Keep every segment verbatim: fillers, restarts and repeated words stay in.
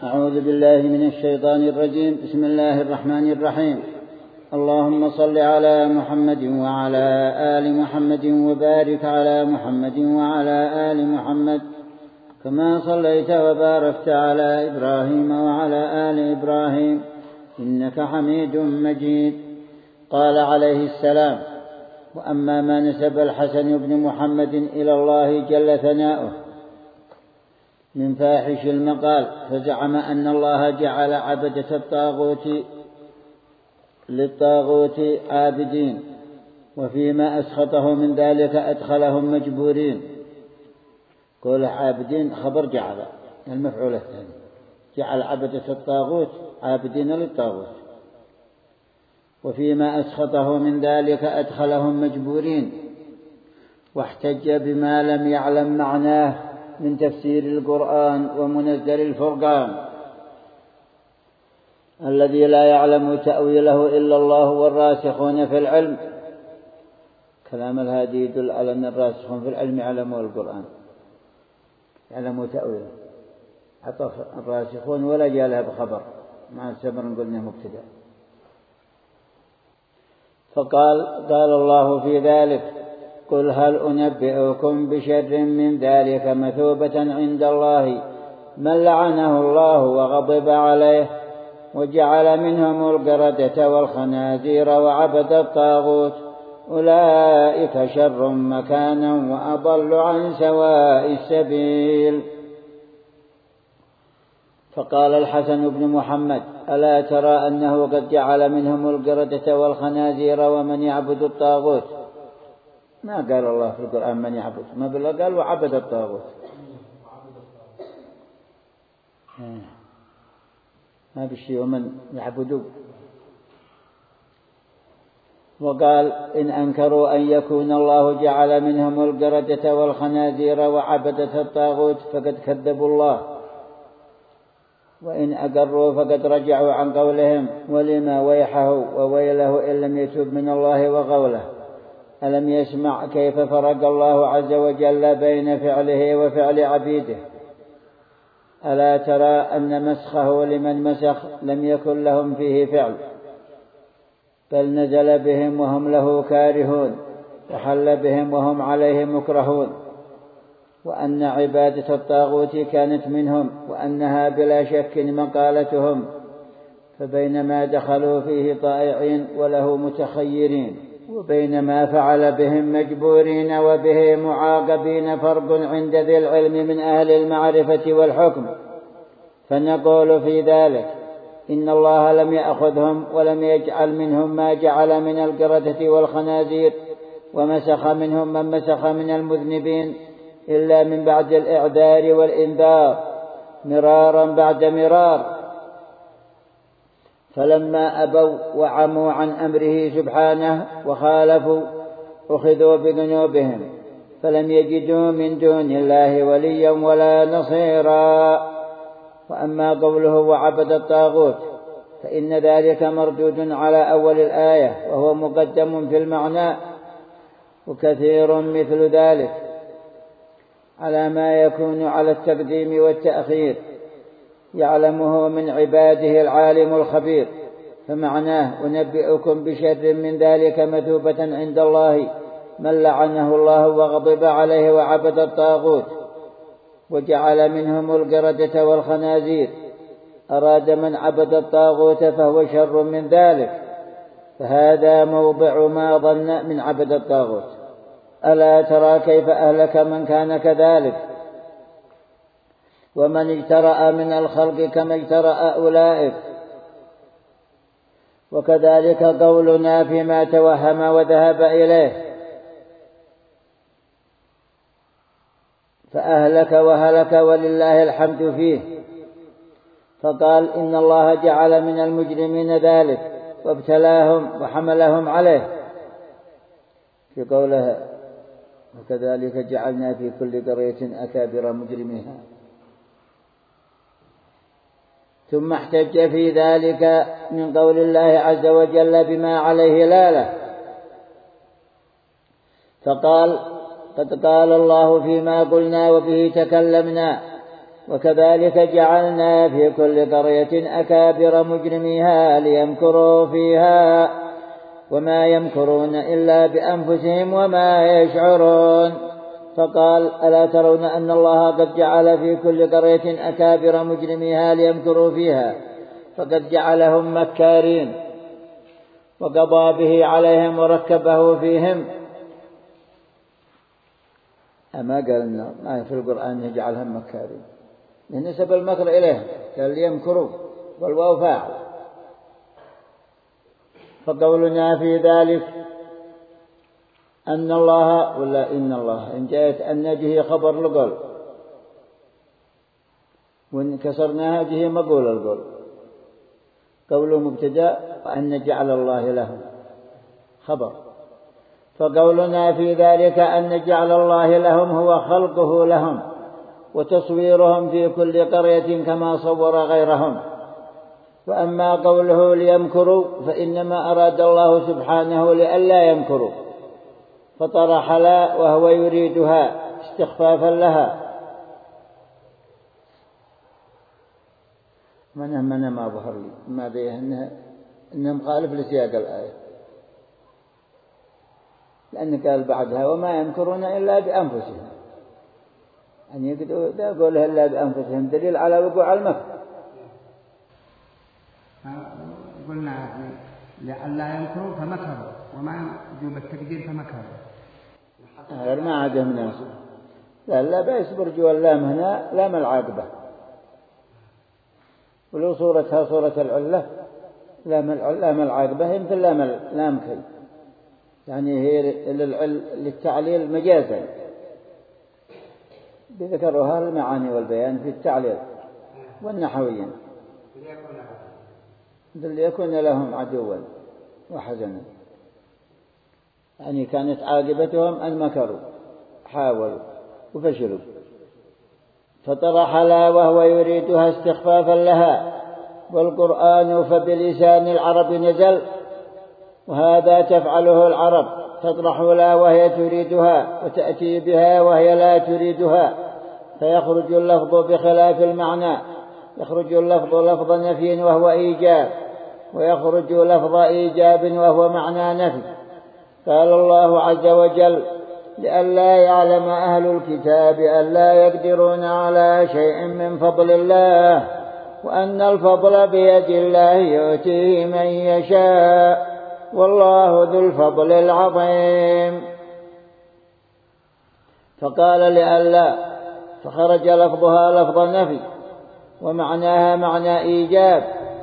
أعوذ بالله من الشيطان الرجيم. بسم الله الرحمن الرحيم. اللهم صل على محمد وعلى آل محمد وبارك على محمد وعلى آل محمد كما صليت وباركت على إبراهيم وعلى آل إبراهيم إنك حميد مجيد. قال عليه السلام: وأما ما نسب الحسن بن محمد إلى الله جل ثناؤه من فاحش المقال، فزعم أن الله جعل عبدة الطاغوت للطاغوت عابدين، وفيما أسخطه من ذلك أدخلهم مجبورين. قول عابدين خبر جعل المفعول الثاني، جعل عبدة الطاغوت عابدين للطاغوت، وفيما أسخطه من ذلك أدخلهم مجبورين. واحتج بما لم يعلم معناه من تفسير القرآن ومنزل الفرقان الذي لا يعلم تأويله إلا الله والراسخون في العلم. كلام الهادي يدل على أن الراسخون في العلم يعلموا القرآن، يعلموا تأويله. عطف الراسخون ولا جاء بخبر مع السبر قلنا مبتدأ. فقال قال الله في ذلك: قل هل أنبئكم بشر من ذلك مثوبة عند الله من لعنه الله وغضب عليه وجعل منهم القردة والخنازير وعبد الطاغوت أولئك شر مكانا وأضل عن سواء السبيل. فقال الحسن بن محمد: ألا ترى أنه قد جعل منهم القردة والخنازير ومن يعبد الطاغوت؟ ما قال الله في القرآن من يعبد، ما بالله قال وعبد الطاغوت. ما بشي ومن يعبدوا. وقال: إن أنكروا أن يكون الله جعل منهم القردة والخنازير وعبدة الطاغوت فقد كذبوا الله، وإن أقروا فقد رجعوا عن قولهم. ولما ويحه وويله إن لم يتوب من الله وقوله. ألم يسمع كيف فرق الله عز وجل بين فعله وفعل عبيده؟ ألا ترى أن مسخه لمن مسخ لم يكن لهم فيه فعل، بل نزل بهم وهم له كارهون، وحل بهم وهم عليه مكرهون. وأن عبادة الطاغوت كانت منهم، وأنها بلا شك مقالتهم، فبينما دخلوا فيه طائعين وله متخيرين، وبينما فعل بهم مجبورين وبه معاقبين فرق عند ذي العلم من أهل المعرفة والحكم. فنقول في ذلك: إن الله لم يأخذهم ولم يجعل منهم ما جعل من القردة والخنازير، ومسخ منهم من مسخ من المذنبين إلا من بعد الإعذار والإنذار مرارا بعد مرار. فلما أبوا وعموا عن أمره سبحانه وخالفوا أخذوا بذنوبهم، فلم يجدوا من دون الله وليا ولا نصيرا. وأما قوله وعبد الطاغوت فإن ذلك مردود على أول الآية، وهو مقدم في المعنى، وكثير مثل ذلك على ما يكون على التقديم والتأخير يعلمه من عباده العالم الخبير. فمعناه: أنبئكم بشر من ذلك مثوبة عند الله من لعنه الله وغضب عليه وعبد الطاغوت وجعل منهم القردة والخنازير. أراد من عبد الطاغوت فهو شر من ذلك، فهذا موضع ما ظن من عبد الطاغوت. ألا ترى كيف أهلك من كان كذلك، ومن اجترأ من الخلق كما اجترأ أولئك. وكذلك قولنا فيما توهم وذهب إليه، فأهلك وهلك ولله الحمد فيه. فقال: إن الله جعل من المجرمين ذلك وابتلاهم وحملهم عليه، في قولها: وكذلك جعلنا في كل قرية أكابر مجرميها. ثم احتج في ذلك من قول الله عز وجل بما عليه لاله، فقال: قد قال الله فيما قلنا وبه تكلمنا وكذلك جعلنا في كل قرية أكابر مجرميها ليمكروا فيها وما يمكرون إلا بأنفسهم وما يشعرون. فقال ألا ترون أن الله قد جعل في كل قرية أكابر مجرميها ليمكروا فيها فقد جعلهم مكارين وقضى به عليهم وركبه فيهم. أما قالنا ما في القرآن يجعلهم مكارين نسب المكر إليهم قال ليمكروا والواو فاعل. فقولنا في ذلك أن الله ولا إن الله إن جاءت أن جه خبر لقول وإن كسرناها جه مقول القول. قوله مبتدأ وأن جعل الله لهم خبر. فقولنا في ذلك أن جعل الله لهم هو خلقه لهم وتصويرهم في كل قرية كما صور غيرهم. وأما قوله ليمكروا فإنما أراد الله سبحانه لئلا يمكروا فطرح لا وهو يريدها استخفافا لها. من من ما ظهر لي ما ذي إنه إنه مخالف لسياق الآية لأن قال بعدها وما يمكرون إلا بأنفسهم أن يقدروا يقولها إلا بأنفسهم دليل على وقوع المكر. قلنا لئلا يمكروا فمكروا وما وجوب التقدير فمكروا غير ما عاد مناسب. لا لا بيصبر جو اللام هنا لام العاقبة ولو صورتها صورة العلة لام لام العاقبة هي مثل لام لام كي يعني هي للتعليل مجازا بذكرها المعاني والبيان في التعليل والنحويين ليكون لهم عدوا وحزنا يعني كانت عاقبتهم أن مكروا حاولوا وفشلوا. فطرح لا وهو يريدها استخفافا لها والقرآن فبلسان العرب نزل وهذا تفعله العرب تطرح لا وهي تريدها وتأتي بها وهي لا تريدها فيخرج اللفظ بخلاف المعنى. يخرج اللفظ لفظ نفي وهو إيجاب ويخرج لفظ إيجاب وهو معنى نفي. قال الله عز وجل لئلا يعلم أهل الكتاب ألا يقدرون على شيء من فضل الله وأن الفضل بيد الله يؤتيه من يشاء والله ذو الفضل العظيم. فقال لئلا فخرج لفظها لفظ نفي ومعناها معنى إيجاب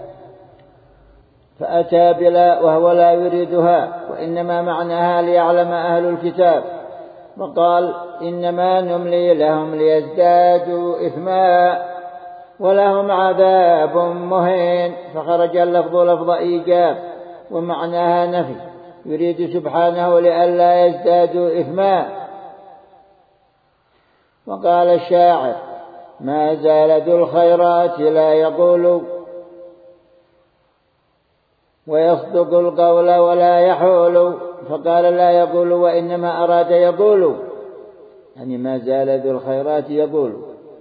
فأتى بلا وهو لا يريدها وإنما معناها ليعلم أهل الكتاب. وقال إنما نملي لهم ليزدادوا إثما ولهم عذاب مهين. فخرج اللفظ لفظ إيجاب ومعناها نفي يريد سبحانه لئلا يزدادوا إثما. وقال الشاعر ما زال ذو الخيرات لا يقول ويصدق القول ولا يحول. فقال لا يقول وإنما أراد يقول يعني ما زال ذو الخيرات يقول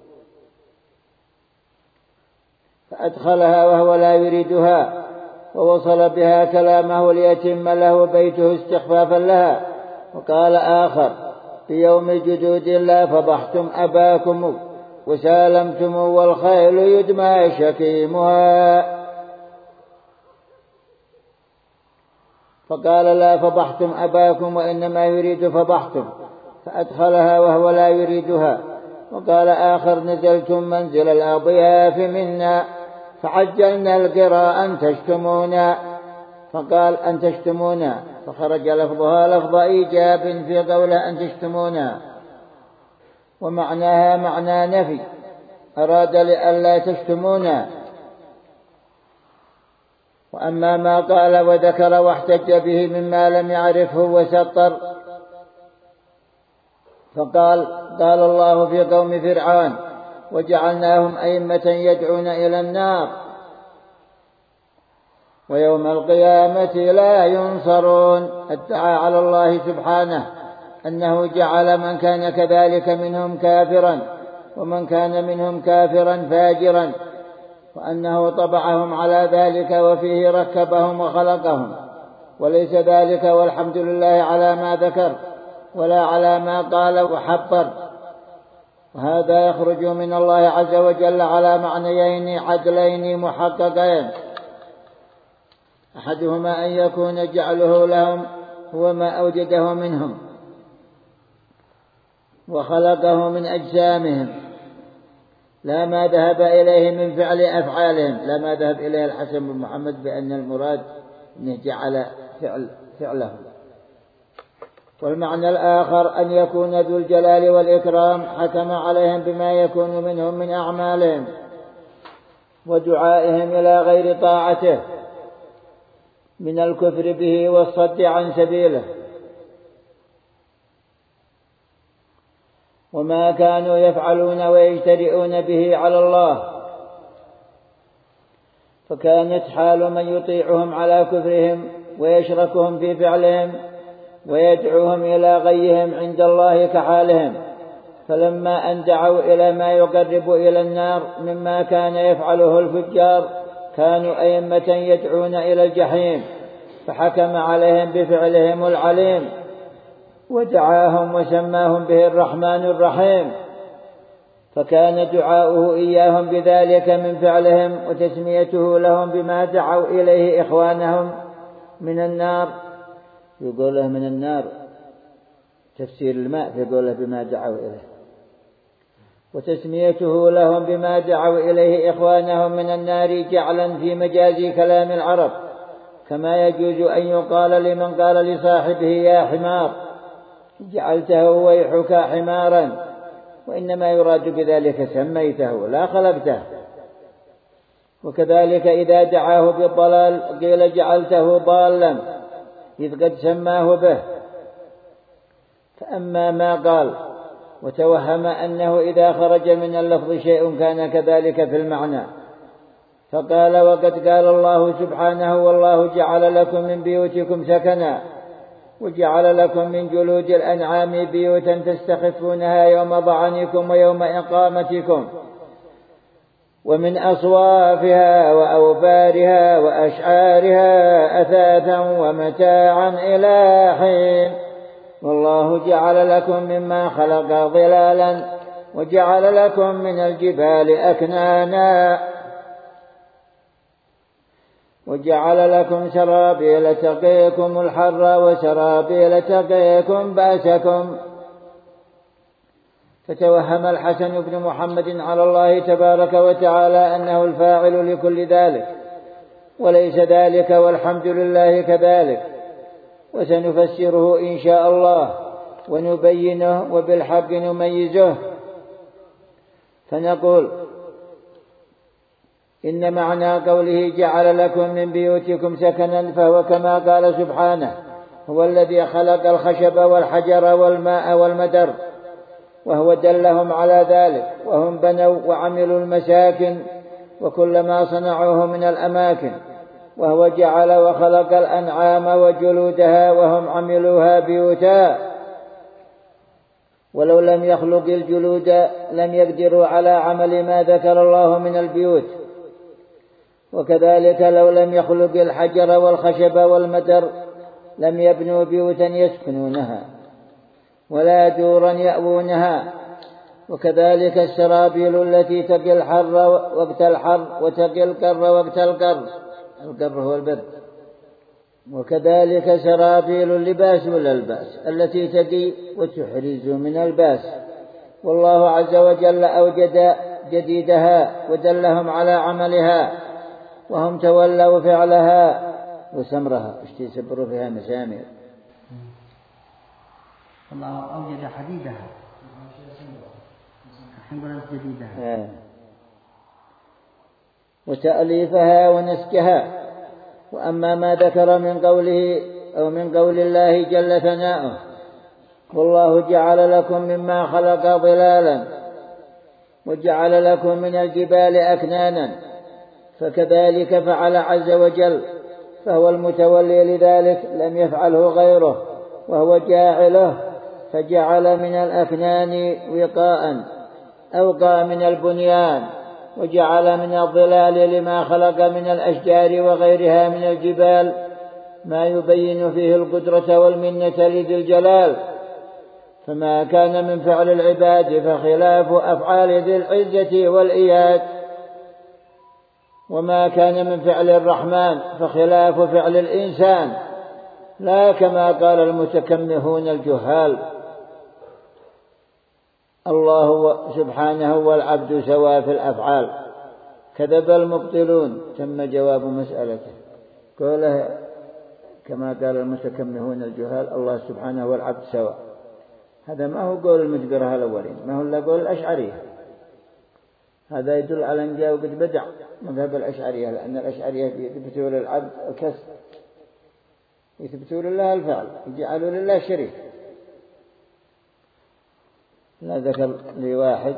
فأدخلها وهو لا يريدها ووصل بها كلامه ليتم له بيته استخفافا لها. وقال آخر في يوم الجدود لا فضحتم أباكم وسالمتم والخيل يدمى شكيمها. فقال لا فضحتم أباكم وإنما يريد فضحتم فأدخلها وهو لا يريدها. وقال آخر نزلتم منزل الأضياف منا فعجلنا القراء أن تشتمونا. فقال أن تشتمونا فخرج لفظها لفظ إيجاب في قوله أن تشتمونا ومعناها معنى نفي أراد لئلا تشتمونا. وأما ما قال وذكر واحتج به مما لم يعرفه وسطر فقال قال الله في قوم فرعون وجعلناهم أئمة يدعون إلى النار ويوم القيامة لا ينصرون. ادعى على الله سبحانه أنه جعل من كان كذلك منهم كافرا ومن كان منهم كافرا فاجرا، وأنه طبعهم على ذلك وفيه ركبهم وخلقهم، وليس ذلك والحمد لله على ما ذكر ولا على ما قال وحبر. وهذا يخرج من الله عز وجل على معنيين عدلين محققين، أحدهما أن يكون جعله لهم هو ما أوجده منهم وخلقه من أجسامهم، لا ما ذهب إليه من فعل أفعالهم، لا ما ذهب إليه الحسن بن محمد بأن المراد أنه جعل فعل فعله. والمعنى الآخر أن يكون ذو الجلال والإكرام حكم عليهم بما يكون منهم من أعمالهم ودعائهم إلى غير طاعته من الكفر به والصد عن سبيله، وما كانوا يفعلون ويجترئون به على الله، فكانت حال من يطيعهم على كفرهم ويشركهم في فعلهم ويدعوهم إلى غيهم عند الله كحالهم. فلما أن دعوا إلى ما يقرب إلى النار مما كان يفعله الفجار كانوا أئمة يدعون إلى الجحيم، فحكم عليهم بفعلهم العليم ودعاهم وسماهم به الرحمن الرحيم، فكان دعاؤه إياهم بذلك من فعلهم وتسميته لهم بما دعوا إليه إخوانهم من النار. يقول له من النار تفسير الماء، يقول له بما دعوا إليه، وتسميته لهم بما دعوا إليه إخوانهم من النار جعلا في مجاز كلام العرب، كما يجوز أن يقال لمن قال لصاحبه يا حمار جعلته ويحك حمارا، وإنما يراد بذلك سميته لا خلقته. وكذلك إذا دعاه بالضلال قيل جعلته ضالا إذ قد سماه به. فأما ما قال وتوهم أنه إذا خرج من اللفظ شيء كان كذلك في المعنى، فقال وقد قال الله سبحانه والله جعل لكم من بيوتكم سكنا وجعل لكم من جلود الأنعام بيوتا تستخفونها يوم ضعنكم ويوم إقامتكم ومن أصوافها وأوبارها وأشعارها أثاثا ومتاعا إلى حين، والله جعل لكم مما خلق ظلالا وجعل لكم من الجبال أكنانا وجعل لكم سرابيل تقيكم الحر وسرابيل تقيكم بأسكم. فتوهم الحسن بن محمد على الله تبارك وتعالى أنه الفاعل لكل ذلك، وليس ذلك والحمد لله كذلك. وسنفسره إن شاء الله ونبينه وبالحق نميزه، فنقول إن معنى قوله جعل لكم من بيوتكم سكنا فهو كما قال سبحانه هو الذي خلق الخشب والحجر والماء والمدر، وهو دلهم على ذلك، وهم بنوا وعملوا المساكن وكل ما صنعوه من الأماكن، وهو جعل وخلق الأنعام وجلودها وهم عملوها بيوتا، ولو لم يخلق الجلود لم يقدروا على عمل ما ذكر الله من البيوت. وكذلك لو لم يخلق الحجر والخشب والمدر لم يبنوا بيوتا يسكنونها ولا دورا يأوونها. وكذلك السرابيل التي تقي الحر وقت الحر وتقي القر وقت القر، القر هو البرد. وكذلك سرابيل اللباس والألباس التي تقي وتحرز من الباس، والله عز وجل أوجد جديدها ودلهم على عملها، وهم تولوا فعلها وسمرها اشتي سبروا فيها مسامير. الله أوجد حديدها نقول جديدها آه. وتأليفها ونسكها. وأما ما ذكر من قوله أو من قول الله جل ثناؤه والله جعل لكم مما خلق ظلالا وجعل لكم من الجبال أكنانا، فكذلك فعل عز وجل، فهو المتولي لذلك لم يفعله غيره، وهو جاعله، فجعل من الأكنان وقاء أوقى من البنيان، وجعل من الظلال لما خلق من الأشجار وغيرها من الجبال ما يبين فيه القدرة والمنة لذي الجلال. فما كان من فعل العباد فخلاف أفعال ذي العزة والإياد، وما كان من فعل الرحمن فخلاف فعل الإنسان، لا كما قال المتكمهون الجهال. الله سبحانه والعبد سواء في الأفعال، كذب المبطلون. تم جواب مسألته. قوله كما قال المتكمهون الجهال الله سبحانه والعبد سواء، هذا ما هو قول المجبرة الأولين، ما هو إلا قول الأشعرية. هذا يدل على أن جاء وقد بدع مذهب الأشعرية، لأن الأشعرية يثبتوا للعبد الكسب، يثبتوا لله الفعل، يجعلوا لله شريك. لا ذكر لي واحد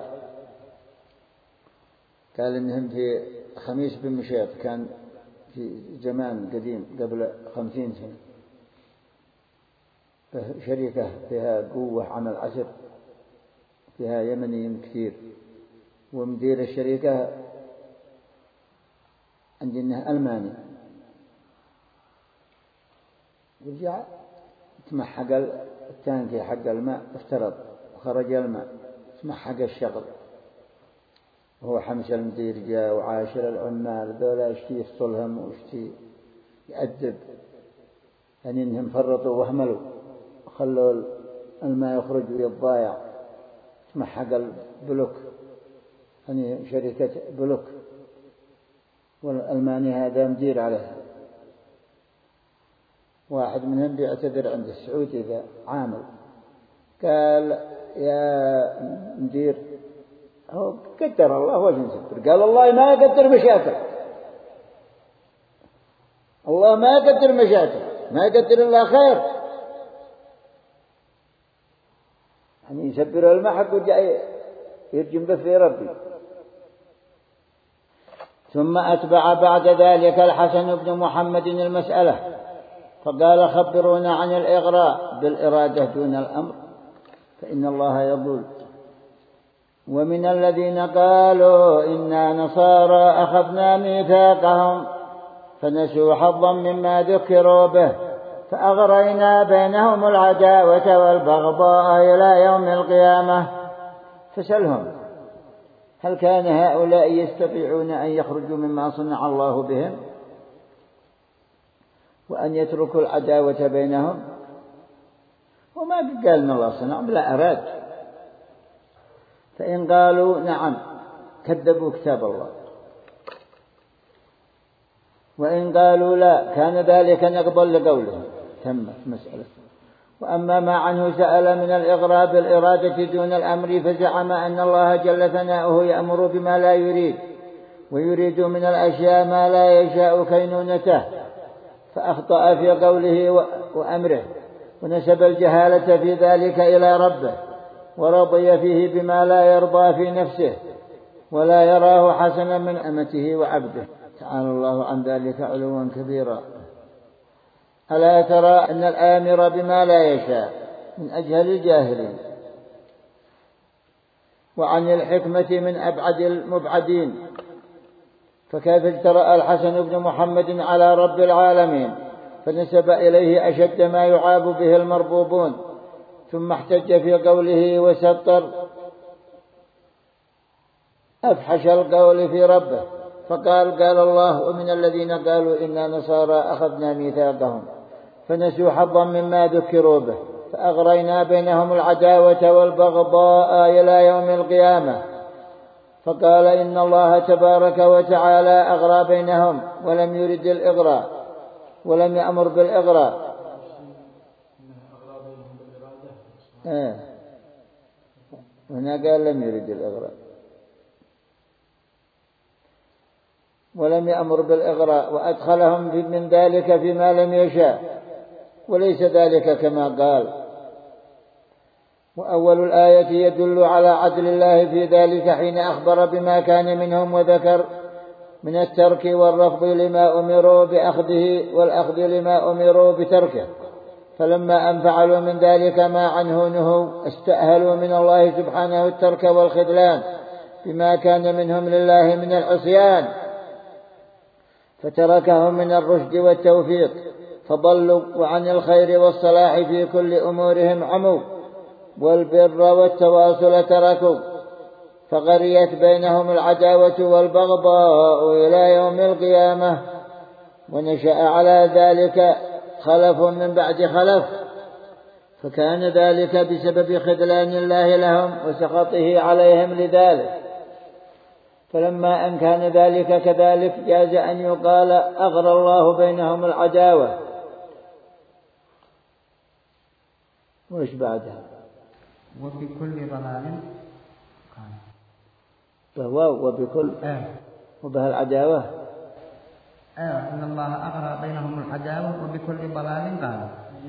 قال إنهم في خميس بن مشيط، كان في زمان قديم قبل خمسين سنة، شركة فيها قوة عمل عسر، فيها يمنيين كثير، ومدير الشركة عندنا ألماني. ورجع تمحق التانكي حق الماء، افترض وخرج الماء، تمحق الشغل، وهو حمس المدير جاء وعاشر العمال ذولا اشتي يفصلهم واشتي يأدب، يعني انهم فرطوا وهملوا وخلوا الماء يخرج ويضايع. تمحق البلوك، يعني شركة بلوك، والألماني هذا مدير عليها. واحد منهم بيعتذر عند السعودي ذا عامل، قال يا مدير هو قدر الله وجه نسبر، قال الله ما يقدر مشاكل، الله ما يقدر مشاكل، ما يقدر إلا خير. يعني يسبر المحق وجاء يرجم به في ربي. ثم أتبع بعد ذلك الحسن بن محمد المسألة فقال خبرونا عن الإغراء بالإرادة دون الأمر فإن الله يقول ومن الذين قالوا إنا نصارى أخذنا ميثاقهم فنسوا حظا مما ذكروا به فأغرينا بينهم العداوة والبغضاء إلى يوم القيامة. فسلهم هل كان هؤلاء يستطيعون أن يخرجوا مما صنع الله بهم وأن يتركوا العداوة بينهم؟ وما قال إن الله صنع بلا أراد. فإن قالوا نعم كذبوا كتاب الله، وإن قالوا لا كان ذلك نقضا لقولهم. تمت مسألة. وأما ما عنه سأل من الإغراء بالإرادة دون الأمر فزعم أن الله جل ثناؤه يأمر بما لا يريد ويريد من الأشياء ما لا يشاء كينونته، فأخطأ في قوله وأمره ونسب الجهالة في ذلك إلى ربه ورضي فيه بما لا يرضى في نفسه ولا يراه حسنا من أمته وعبده. تعالى الله عن ذلك علوا كبيرا. ألا ترى أن الآمر بما لا يشاء من أجهل الجاهلين وعن الحكمة من أبعد المبعدين؟ فكيف اجترأ الحسن بن محمد على رب العالمين فنسب إليه أشد ما يعاب به المربوبون، ثم احتج في قوله وسطر أفحش القول في ربه فقال قال الله ومن الذين قالوا إنا نصارى أخذنا ميثاقهم فنسوا حظا مما ذكروا به فأغرينا بينهم العداوة والبغضاء إلى يوم القيامة. فقال إن الله تبارك وتعالى أغرى بينهم ولم يرد الإغراء ولم يأمر بالإغراء. آه. هنا قال لم يرد الإغراء ولم يأمر بالإغراء وأدخلهم من ذلك فيما لم يشاء وليس ذلك كما قال. وأول الآية يدل على عدل الله في ذلك حين أخبر بما كان منهم وذكر من الترك والرفض لما أمروا بأخذه والأخذ لما أمروا بتركه، فلما أن فعلوا من ذلك ما عنه نهوا استأهلوا من الله سبحانه الترك والخذلان بما كان منهم لله من العصيان، فتركهم من الرشد والتوفيق فضلوا، وعن الخير والصلاح في كل أمورهم عموا، والبر والتواصل تركوا، فغريت بينهم العداوة والبغضاء إلى يوم القيامة. ونشأ على ذلك خلف من بعد خلف، فكان ذلك بسبب خذلان الله لهم وسخطه عليهم لذلك. فلما أن كان ذلك كذلك جاز أن يقال أغرى الله بينهم العداوة. وإيش بعدها؟ وبكل ضلال فهو وبكل آه. وبها العداوة آه. إن الله أغرى بينهم العداوة وبكل ضلال قال.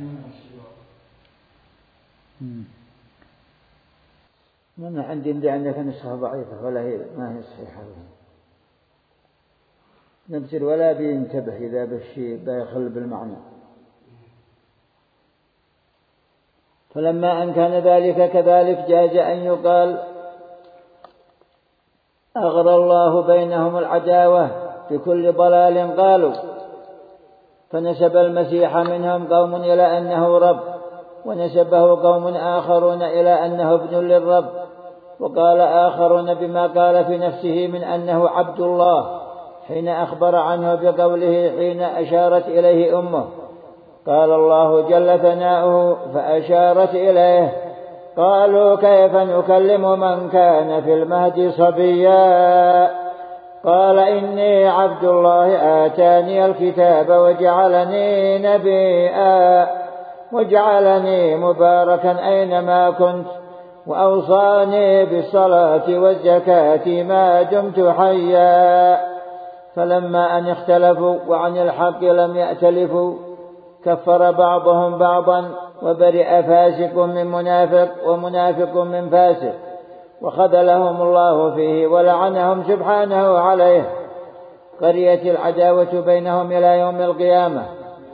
أنا عندي عندي عندك نسخة ضعيفة ولا هي ما هي صحيحة. نبصر ولا بينتبه إذا بالشيء بيخل بالمعنى. فلما أن كان ذلك كذلك جاز أن يقال أغرى الله بينهم العداوة بكل ضلال قالوا، فنسب المسيح منهم قوم إلى أنه رب، ونسبه قوم آخرون إلى أنه ابن للرب، وقال آخرون بما قال في نفسه من أنه عبد الله حين أخبر عنه بقوله حين أشارت إليه أمه. قال الله جل ثناؤه فأشارت إليه قالوا كيف نكلم من كان في المهد صبيا قال إني عبد الله آتاني الكتاب وجعلني نبيا وجعلني مباركا أينما كنت وأوصاني بالصلاة والزكاة ما دمت حيا. فلما أن اختلفوا وعن الحق لم يأتلفوا كفر بعضهم بعضا، وبرئ فاسق من منافق ومنافق من فاسق، وخذلهم الله فيه ولعنهم سبحانه عليه. قريت العداوة بينهم إلى يوم القيامة.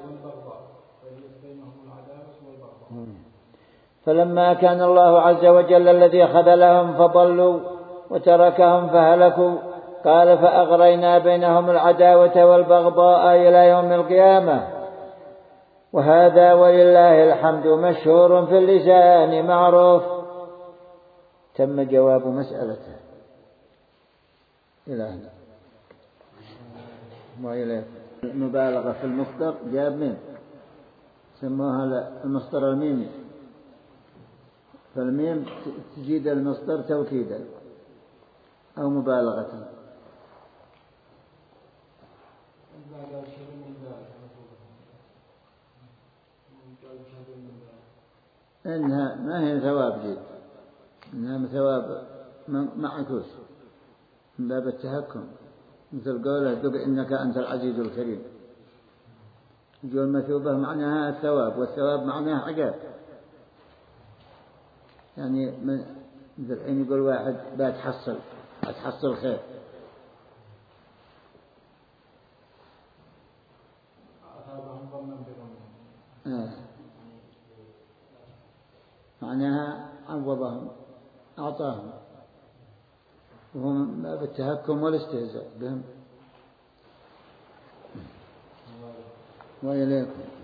فلما كان الله عز وجل الذي خذلهم فضلوا وتركهم فهلكوا قال فأغرينا بينهم العداوة والبغضاء إلى يوم القيامة. وهذا ولله الحمد مشهور في اللسان معروف. تم جواب مسألته إلى هنا. وإليه المبالغة في المصدر جاب من سموها المصدر الميمي، فالميم تزيد المصدر توكيدا أو مبالغة. إنها ما هي ثواب جيد، إنها ثواب معكوس من باب التهكم، مثل قوله دق إنك أنت العزيز الكريم. جو المثوبة معناها الثواب، والثواب معناها عقاب. يعني من مثل الحين يقول واحد بتحصل بتحصل خير، آه. معناها عوضهم أعطاهم، وهم بالتهكم والاستهزاء بهم. وإليكم